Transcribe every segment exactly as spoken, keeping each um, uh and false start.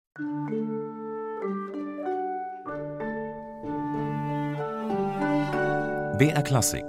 B R Klassik.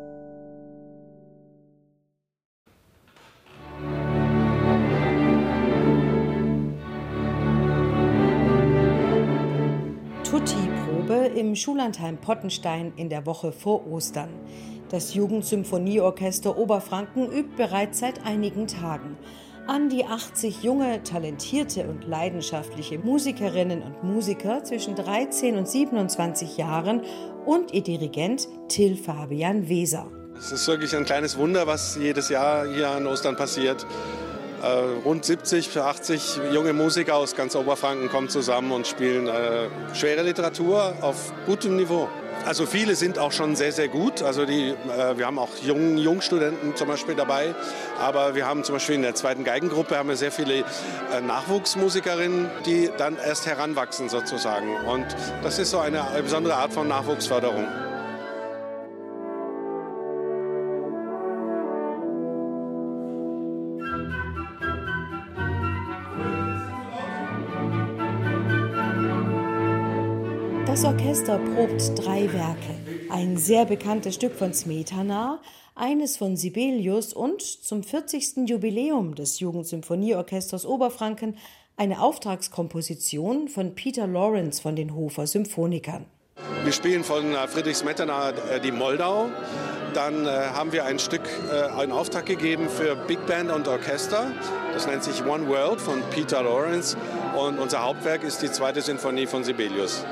Tutti-Probe im Schullandheim Pottenstein in der Woche vor Ostern. Das Jugendsymphonieorchester Oberfranken übt bereits seit einigen Tagen. An die achtzig junge, talentierte und leidenschaftliche Musikerinnen und Musiker zwischen dreizehn und siebenundzwanzig Jahren und ihr Dirigent Till Fabian Weser. Es ist wirklich ein kleines Wunder, was jedes Jahr hier an Ostern passiert. Äh, rund siebzig, achtzig junge Musiker aus ganz Oberfranken kommen zusammen und spielen äh, schwere Literatur auf gutem Niveau. Also viele sind auch schon sehr, sehr gut. Also die, äh, wir haben auch Jung, Jungstudenten zum Beispiel dabei. Aber wir haben zum Beispiel in der zweiten Geigengruppe haben wir sehr viele äh, Nachwuchsmusikerinnen, die dann erst heranwachsen sozusagen. Und das ist so eine besondere Art von Nachwuchsförderung. Das Orchester probt drei Werke. Ein sehr bekanntes Stück von Smetana, eines von Sibelius und zum vierzigsten Jubiläum des Jugendsymphonieorchesters Oberfranken eine Auftragskomposition von Peter Lawrence von den Hofer Symphonikern. Wir spielen von Friedrich Smetana die Moldau. Dann äh, haben wir ein Stück, äh, einen Auftrag gegeben für Big Band und Orchester. Das nennt sich One World von Peter Lawrence. Und unser Hauptwerk ist die zweite Sinfonie von Sibelius.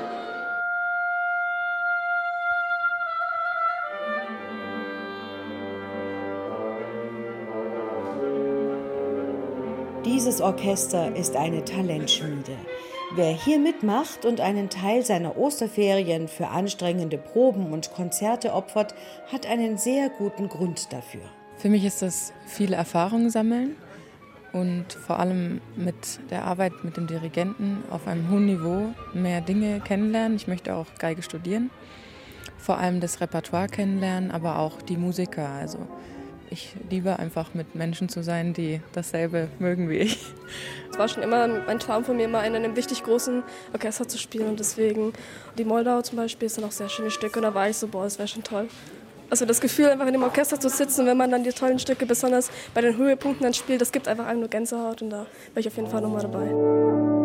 Dieses Orchester ist eine Talentschmiede. Wer hier mitmacht und einen Teil seiner Osterferien für anstrengende Proben und Konzerte opfert, hat einen sehr guten Grund dafür. Für mich ist das viele Erfahrungen sammeln und vor allem mit der Arbeit mit dem Dirigenten auf einem hohen Niveau mehr Dinge kennenlernen. Ich möchte auch Geige studieren, vor allem das Repertoire kennenlernen, aber auch die Musiker. Also ich liebe einfach mit Menschen zu sein, die dasselbe mögen wie ich. Es war schon immer ein Traum von mir, mal in einem richtig großen Orchester zu spielen. Und deswegen, die Moldau zum Beispiel, ist dann auch sehr schönes Stück. Und da war ich so, boah, das wäre schon toll. Also das Gefühl, einfach in dem Orchester zu sitzen, wenn man dann die tollen Stücke, besonders bei den Höhepunkten dann spielt, das gibt einfach einem nur Gänsehaut. Und da wäre ich auf jeden Fall nochmal dabei.